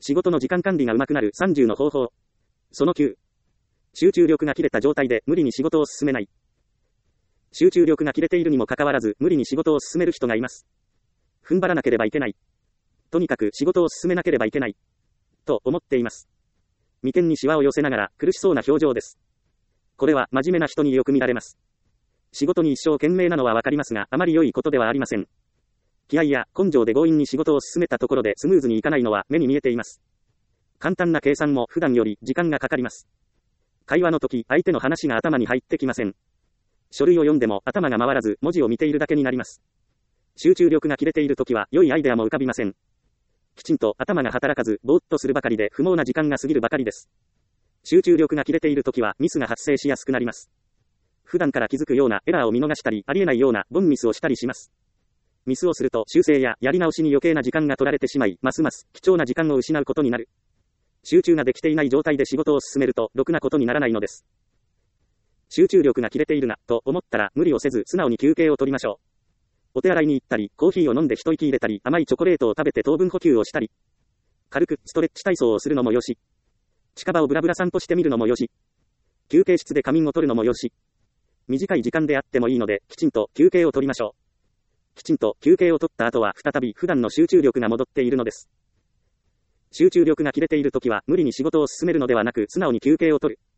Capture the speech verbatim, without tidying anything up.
仕事の時間管理が上手くなるさんじゅうの方法。そのきゅう。集中力が切れた状態で無理に仕事を進めない。集中力が切れているにもかかわらず無理に仕事を進める人がいます。踏ん張らなければいけない。とにかく仕事を進めなければいけない。と思っています。眉間にシワを寄せながら苦しそうな表情です。これは真面目な人によく見られます。仕事に一生懸命なのはわかりますが、あまり良いことではありません。気合や根性で強引に仕事を進めたところでスムーズにいかないのは目に見えています。簡単な計算も普段より時間がかかります。会話の時、相手の話が頭に入ってきません。書類を読んでも頭が回らず文字を見ているだけになります。集中力が切れている時は良いアイデアも浮かびません。きちんと頭が働かずぼーっとするばかりで不毛な時間が過ぎるばかりです。集中力が切れている時はミスが発生しやすくなります。普段から気づくようなエラーを見逃したり、ありえないようなボンミスをしたりします。ミスをすると修正ややり直しに余計な時間が取られてしまい、ますます貴重な時間を失うことになる。集中ができていない状態で仕事を進めるとろくなことにならないのです。集中力が切れているなと思ったら無理をせず素直に休憩を取りましょう。お手洗いに行ったり、コーヒーを飲んで一息入れたり、甘いチョコレートを食べて糖分補給をしたり、軽くストレッチ体操をするのもよし、近場をブラブラ散歩してみるのもよし、休憩室で仮眠を取るのもよし、短い時間であってもいいので、きちんと休憩を取りましょう。きちんと休憩を取った後は再び普段の集中力が戻っているのです。集中力が切れているときは無理に仕事を進めるのではなく素直に休憩を取る。